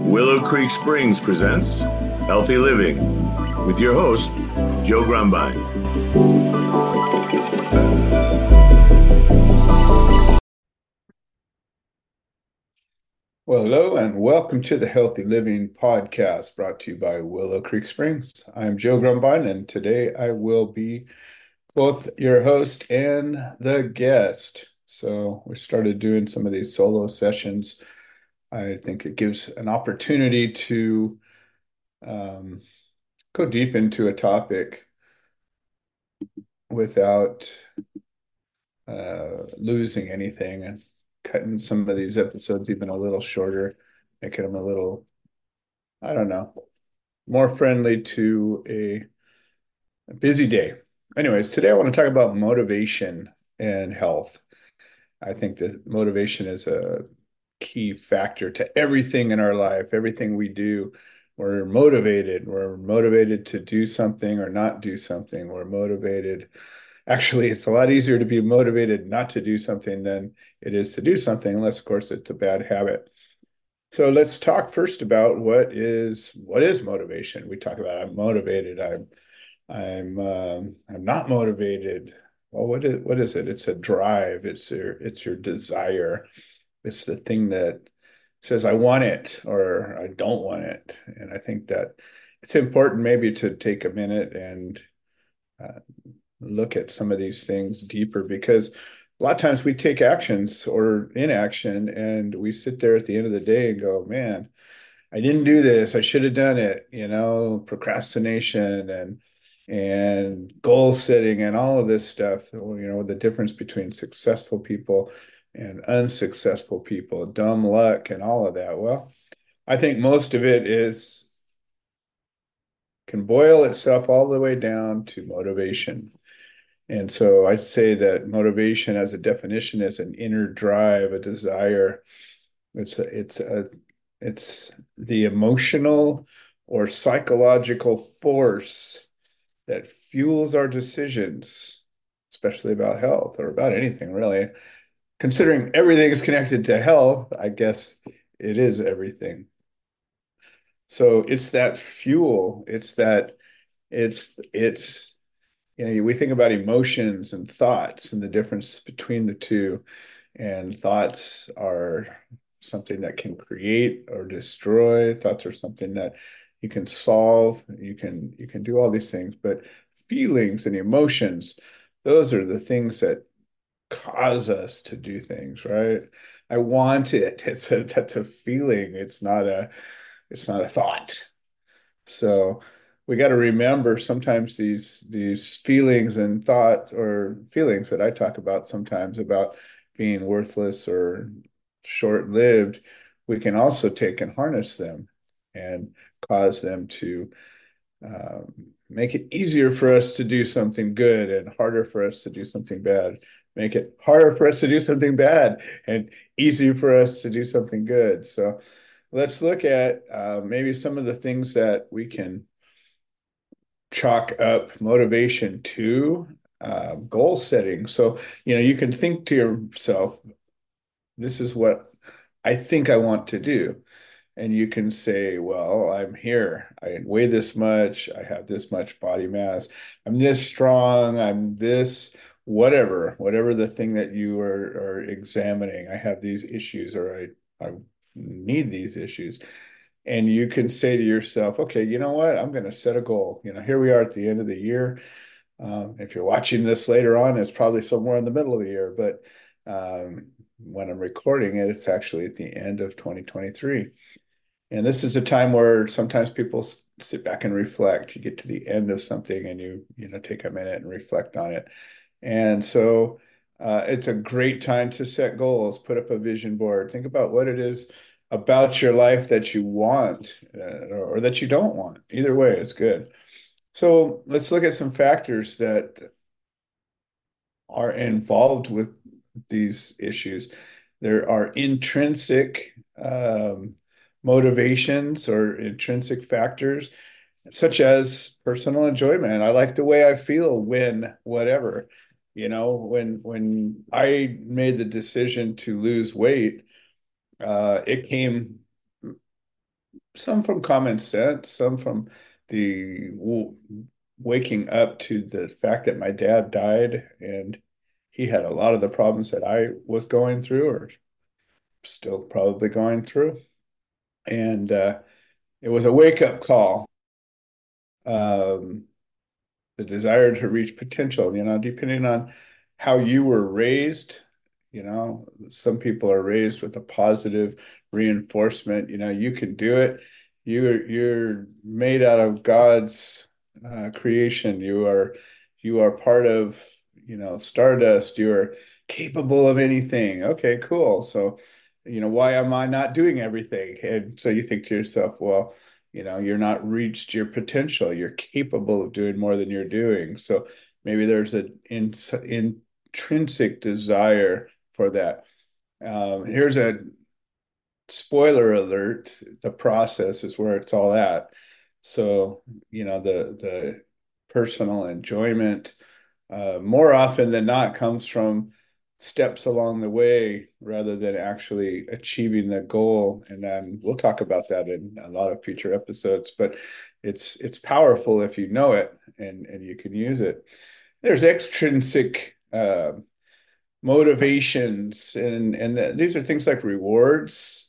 Willow Creek Springs presents Healthy Living with your host, Joe Grumbine. Well, hello and welcome to the Healthy Living Podcast brought to you by Willow Creek Springs. I'm Joe Grumbine, and today I will be both your host and the guest. So we started doing some of these solo sessions. I think it gives an opportunity to um, go deep into a topic without losing anything and cutting some of these episodes even a little shorter, making them a little, I don't know, more friendly to a busy day. Anyways, today I want to talk about motivation and health. I think that motivation is a key factor to everything in our life, everything we do. We're motivated. We're motivated to do something or not do something. We're motivated. Actually, it's a lot easier to be motivated not to do something than it is to do something, unless, of course, it's a bad habit. So let's talk first about what is motivation. We talk about I'm motivated, I'm not motivated. Well, what is it? It's a drive. It's your desire. It's the thing that says I want it or I don't want it. And I think that it's important maybe to take a minute and uh, look at some of these things deeper because a lot of times we take actions or inaction and we sit there at the end of the day and go, man, I didn't do this. I should have done it, procrastination and goal setting and all of this stuff, the difference between successful people and unsuccessful people, dumb luck and all of that. Well, I think most of it is can boil itself all the way down to motivation. And so I'd say that motivation as a definition is an inner drive, a desire. It's the emotional or psychological force that fuels our decisions, especially about health or about anything really. Considering everything is connected to health, I guess it is everything. So it's that fuel. It's we think about emotions and thoughts and the difference between the two. And thoughts are something that can create or destroy. Thoughts are something that you can solve. You can do all these things, but feelings and emotions, those are the things that cause us to do things, right? I want it. That's a feeling. It's not a thought. So we got to remember sometimes these feelings and thoughts or feelings that I talk about sometimes about being worthless or short-lived, we can also take and harness them and cause them to make it easier for us to do something good and harder for us to do something bad. Make it harder for us to do something bad and easier for us to do something good. So let's look at maybe some of the things that we can chalk up motivation to goal setting. So, you can think to yourself, this is what I think I want to do. And you can say, well, I'm here. I weigh this much. I have this much body mass. I'm this strong. I'm this, whatever the thing that you are examining. I have these issues or I need these issues. And you can say to yourself, okay, you know what? I'm going to set a goal. Here we are at the end of the year. If you're watching this later on, it's probably somewhere in the middle of the year. But when I'm recording it, it's actually at the end of 2023. And this is a time where sometimes people sit back and reflect. You get to the end of something and you take a minute and reflect on it. And so it's a great time to set goals, put up a vision board, think about what it is about your life that you want or that you don't want. Either way is good. So let's look at some factors that are involved with these issues. There are intrinsic motivations or intrinsic factors, such as personal enjoyment. I like the way I feel when whatever. When I made the decision to lose weight, it came some from common sense, some from the waking up to the fact that my dad died and he had a lot of the problems that I was going through or still probably going through. And it was a wake-up call. Um, the desire to reach potential, depending on how you were raised, some people are raised with a positive reinforcement, you can do it. You're made out of God's creation. You are part of, stardust. You're capable of anything. Okay, cool. So, why am I not doing everything? And so you think to yourself, well, you're not reached your potential. You're capable of doing more than you're doing. So maybe there's an intrinsic desire for that. Here's a spoiler alert. The process is where it's all at. So, the personal enjoyment, more often than not, comes from steps along the way rather than actually achieving the goal. And then we'll talk about that in a lot of future episodes, but it's powerful if you know it and you can use it. There's extrinsic motivations and these are things like rewards.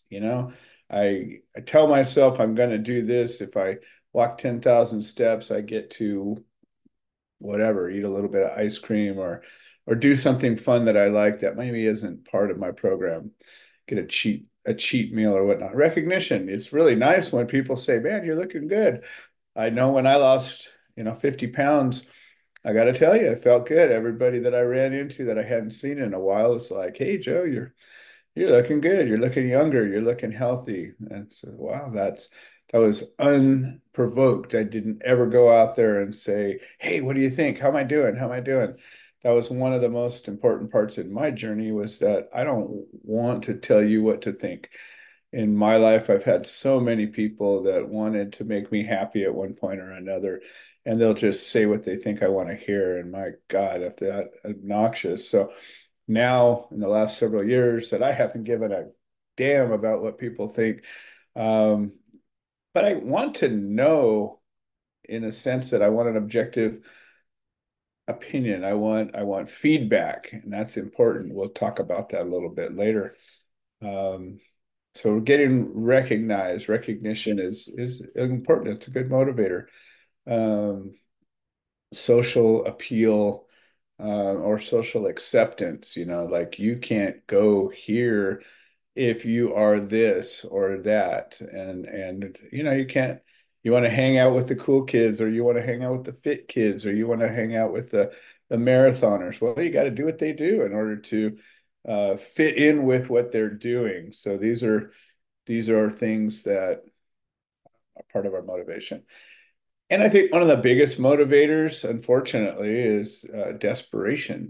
I tell myself I'm going to do this. If I walk 10,000 steps, I get to whatever, eat a little bit of ice cream or do something fun that I like that maybe isn't part of my program. Get a cheat meal or whatnot. Recognition. It's really nice when people say, "Man, you're looking good." I know when I lost, 50 pounds, I got to tell you, it felt good. Everybody that I ran into that I hadn't seen in a while is like, "Hey, Joe, you're looking good. You're looking younger. You're looking healthy." And so, wow, that was unprovoked. I didn't ever go out there and say, "Hey, what do you think? How am I doing? How am I doing?" That was one of the most important parts in my journey was that I don't want to tell you what to think. In my life, I've had so many people that wanted to make me happy at one point or another, and they'll just say what they think I want to hear. And my God, if that obnoxious. So now in the last several years that I haven't given a damn about what people think. Um, but I want to know in a sense that I want an objective opinion. I want feedback, and that's important. We'll talk about that a little bit later. Um, so getting recognized, recognition is important. It's a good motivator. Um, Social appeal or social acceptance, like you can't go here if you are this or that and you can't you want to hang out with the cool kids or you want to hang out with the fit kids or you want to hang out with the marathoners. Well, you got to do what they do in order to fit in with what they're doing. So these are things that are part of our motivation. And I think one of the biggest motivators, unfortunately, is desperation.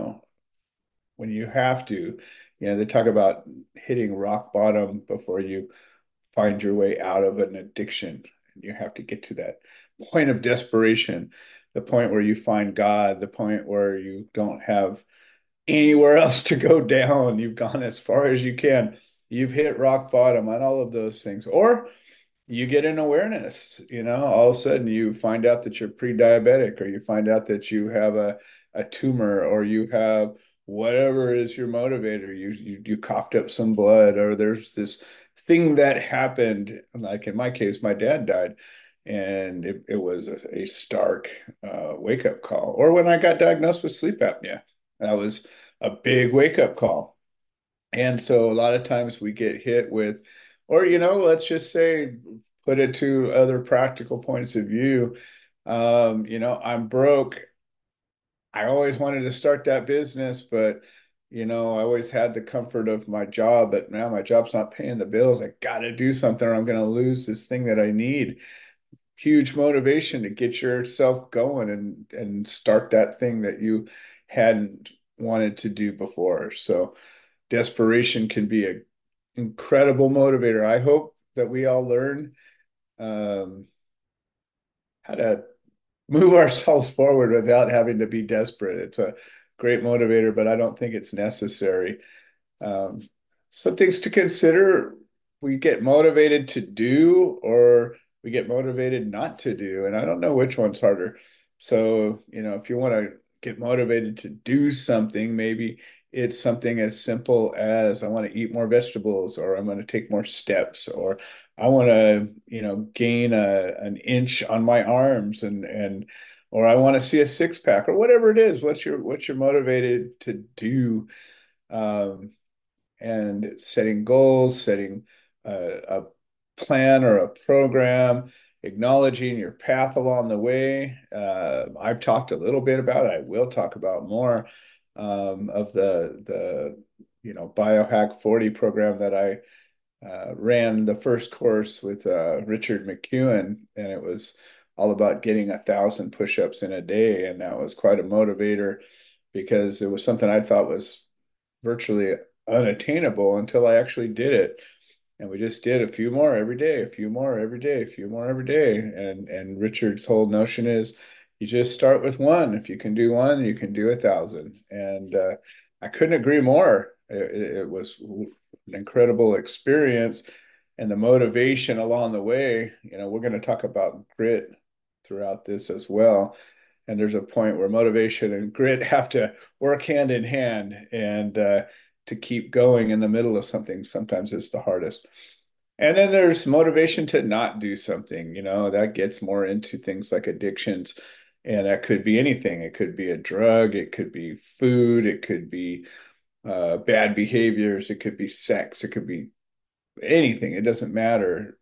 When you have to, they talk about hitting rock bottom before you find your way out of an addiction. And you have to get to that point of desperation, the point where you find God, the point where you don't have anywhere else to go down. You've gone as far as you can. You've hit rock bottom on all of those things. Or you get an awareness, all of a sudden you find out that you're pre-diabetic or you find out that you have a tumor or you have whatever is your motivator. You coughed up some blood or there's this thing that happened. Like in my case, my dad died and it was a stark wake-up call. Or when I got diagnosed with sleep apnea, that was a big wake-up call. And so a lot of times we get hit with, or, let's just say, put it to other practical points of view. I'm broke. I always wanted to start that business, but, I always had the comfort of my job, but now my job's not paying the bills. I got to do something or I'm going to lose this thing that I need. Huge motivation to get yourself going and start that thing that you hadn't wanted to do before. So, desperation can be an incredible motivator. I hope that we all learn um, how to move ourselves forward without having to be desperate. It's a great motivator, but I don't think it's necessary. Um, some things to consider. we get motivated to do or we get motivated not to do. And I don't know which one's harder. So, if you want to get motivated to do something, maybe it's something as simple as I want to eat more vegetables, or I'm going to take more steps, or I want to, gain an inch on my arms, or I want to see a six pack, or whatever it is. What's your motivated to do? Um, and setting goals, setting a plan or a program, acknowledging your path along the way. I've talked a little bit about it. I will talk about more of the Biohack 40 program that I ran the first course with Richard McEwen, and it was all about getting 1,000 push-ups in a day, and that was quite a motivator because it was something I thought was virtually unattainable until I actually did it. And we just did a few more every day, a few more every day, a few more every day. And Richard's whole notion is you just start with one. If you can do one, you can do 1,000. And I couldn't agree more. It was an incredible experience, and the motivation along the way. We're going to talk about grit throughout this as well. And there's a point where motivation and grit have to work hand in hand, and to keep going in the middle of something sometimes is the hardest. And then there's motivation to not do something, that gets more into things like addictions. And that could be anything. It could be a drug, it could be food, it could be bad behaviors, it could be sex, it could be anything. It doesn't matter.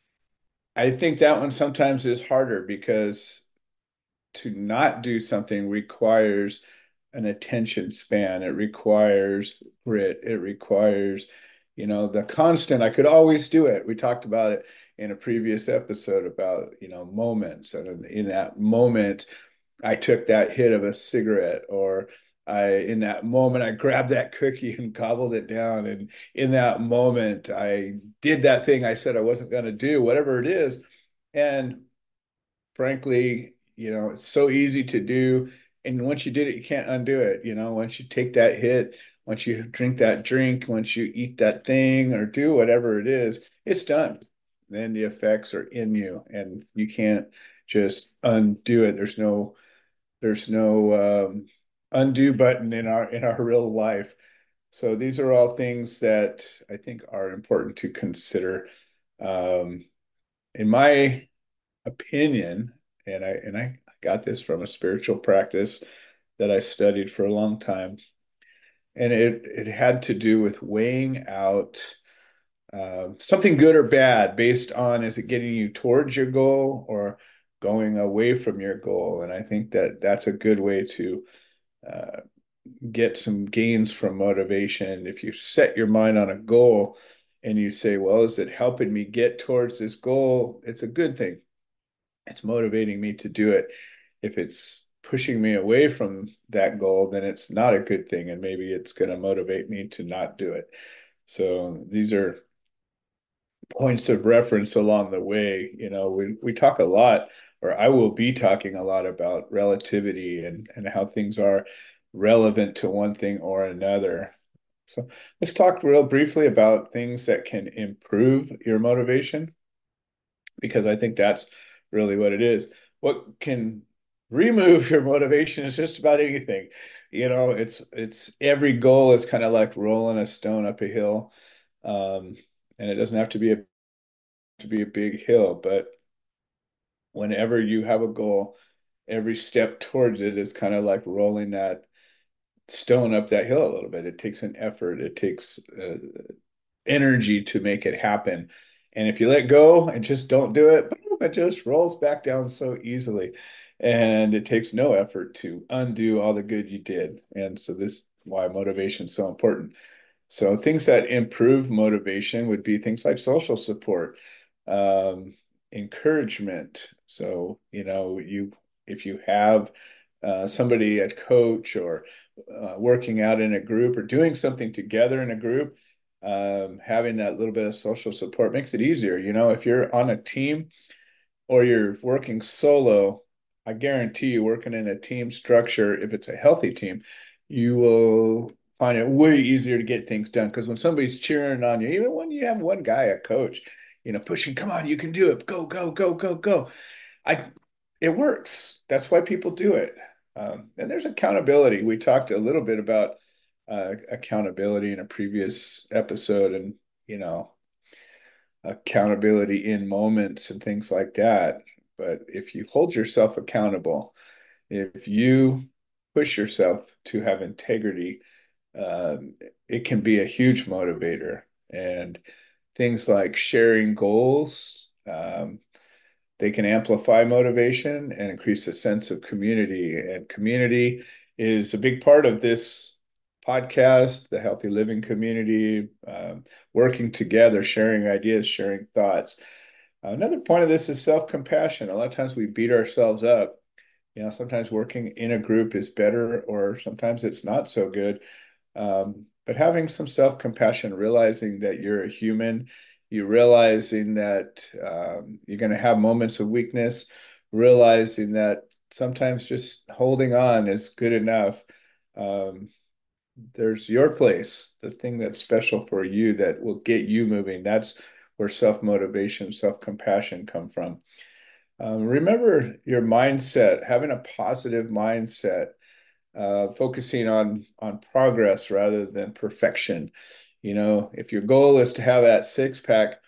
I think that one sometimes is harder because to not do something requires an attention span. It requires grit. It requires, the constant. I could always do it. We talked about it in a previous episode about, moments. And in that moment, I took that hit of a cigarette, or in that moment, I grabbed that cookie and gobbled it down. And in that moment, I did that thing I said I wasn't going to do, whatever it is. And frankly, it's so easy to do. And once you did it, you can't undo it. Once you take that hit, once you drink that drink, once you eat that thing or do whatever it is, it's done. Then the effects are in you and you can't just undo it. There's no undo button in our real life. So these are all things that I think are important to consider. Um, in my opinion, and I got this from a spiritual practice that I studied for a long time, and it had to do with weighing out something good or bad based on, is it getting you towards your goal or going away from your goal? And I think that that's a good way to uh, get some gains from motivation. If you set your mind on a goal and you say, well, is it helping me get towards this goal? It's a good thing. It's motivating me to do it. If it's pushing me away from that goal, then it's not a good thing, and maybe it's going to motivate me to not do it. So these are points of reference along the way. We talk a lot, or I will be talking a lot about relativity and how things are relevant to one thing or another. So let's talk real briefly about things that can improve your motivation, because I think that's really what it is. What can remove your motivation is just about anything. It's every goal is kind of like rolling a stone up a hill. Um, and it doesn't have to be a big hill, but whenever you have a goal, every step towards it is kind of like rolling that stone up that hill a little bit. It takes an effort. It takes energy to make it happen. And if you let go and just don't do it, it just rolls back down so easily. And it takes no effort to undo all the good you did. And so this is why motivation is so important. So things that improve motivation would be things like social support, um, encouragement. So, if you have somebody at coach, or working out in a group, or doing something together in a group, having that little bit of social support makes it easier. If you're on a team or you're working solo, I guarantee you, working in a team structure, if it's a healthy team, you will find it way easier to get things done because when somebody's cheering on you, even when you have one guy, a coach, pushing, come on, you can do it, go, go, go, go, go. I It works. That's why people do it. And there's accountability. We talked a little bit about accountability in a previous episode, and you know, accountability in moments and things like that. But if you hold yourself accountable, if you push yourself to have integrity, um, it can be a huge motivator. And things like sharing goals, they can amplify motivation and increase a sense of community. And community is a big part of this podcast, the healthy living community, working together, sharing ideas, sharing thoughts. Another point of this is self-compassion. A lot of times we beat ourselves up. Sometimes working in a group is better, or sometimes it's not so good. But having some self-compassion, realizing that you're a human, you realizing that you're going to have moments of weakness, realizing that sometimes just holding on is good enough. Um, there's your place, the thing that's special for you that will get you moving. That's where self-motivation, self-compassion come from. Remember your mindset, having a positive mindset, focusing on progress rather than perfection. If your goal is to have that six pack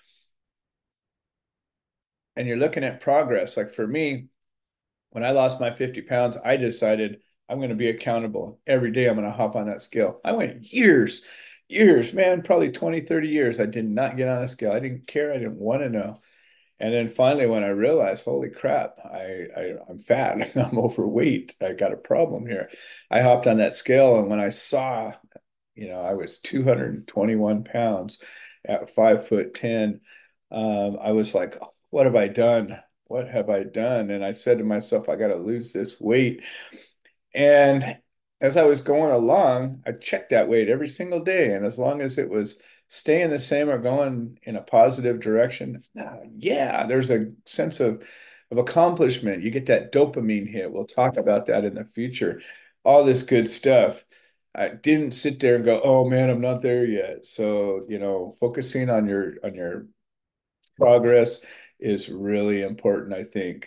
and you're looking at progress, like for me, when I lost my 50 pounds, I decided I'm going to be accountable. Every day I'm going to hop on that scale. I went years, man, probably 20, 30 years. I did not get on a scale. I didn't care. I didn't want to know. And then finally, when I realized, holy crap, I'm fat, I'm overweight, I got a problem here. I hopped on that scale, and when I saw, I was 221 pounds at 5'10". I was like, what have I done? What have I done? And I said to myself, I got to lose this weight. And as I was going along, I checked that weight every single day. And as long as it was staying the same or going in a positive direction, yeah, there's a sense of accomplishment. You get that dopamine hit. We'll talk about that in the future. All this good stuff. I didn't sit there and go, oh man, I'm not there yet. So, focusing on your progress is really important, I think.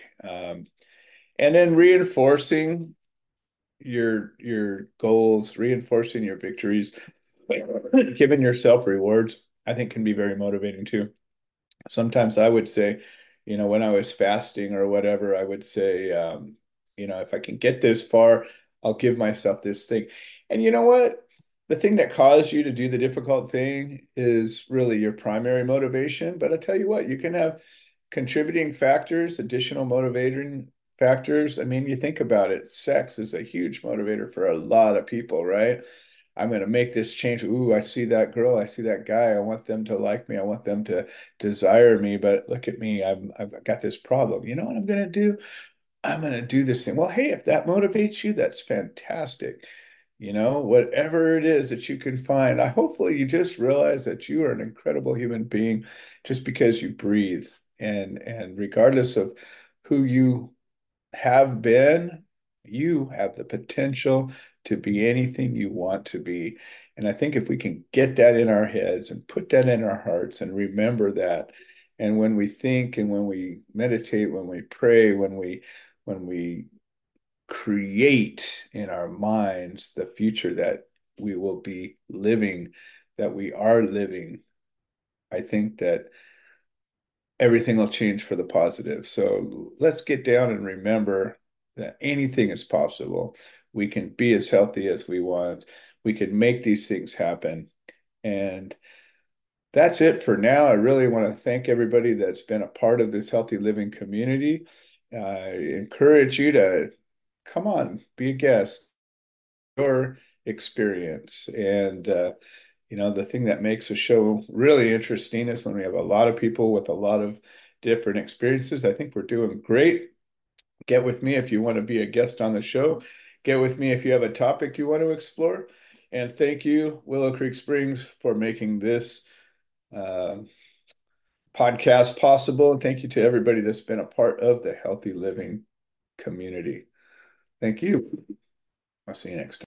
And then reinforcing your goals, reinforcing your victories, giving yourself rewards, I think can be very motivating too. Sometimes I would say, when I was fasting or whatever, I would say, if I can get this far, I'll give myself this thing. And you know what? The thing that caused you to do the difficult thing is really your primary motivation. But I tell you what, you can have contributing factors, additional motivating factors. I mean, you think about it, sex is a huge motivator for a lot of people, right? I'm going to make this change. Ooh, I see that girl. I see that guy. I want them to like me. I want them to desire me. But look at me. I've got this problem. You know what I'm going to do? I'm going to do this thing. Well, hey, if that motivates you, that's fantastic. Whatever it is that you can find, hopefully you just realize that you are an incredible human being just because you breathe. And regardless of who you have been, you have the potential to be anything you want to be. And I think if we can get that in our heads and put that in our hearts and remember that, and when we think and when we meditate, when we pray, when we create in our minds the future that we will be living, that we are living, I think that everything will change for the positive. So let's get down and remember that anything is possible. We can be as healthy as we want. We can make these things happen. And that's it for now. I really want to thank everybody that's been a part of this healthy living community. I encourage you to come on, be a guest, your experience. And the thing that makes a show really interesting is when we have a lot of people with a lot of different experiences. I think we're doing great. Get with me if you want to be a guest on the show. Get with me if you have a topic you want to explore. And thank you, Willow Creek Springs, for making this uh, podcast possible. And thank you to everybody that's been a part of the healthy living community. Thank you. I'll see you next time.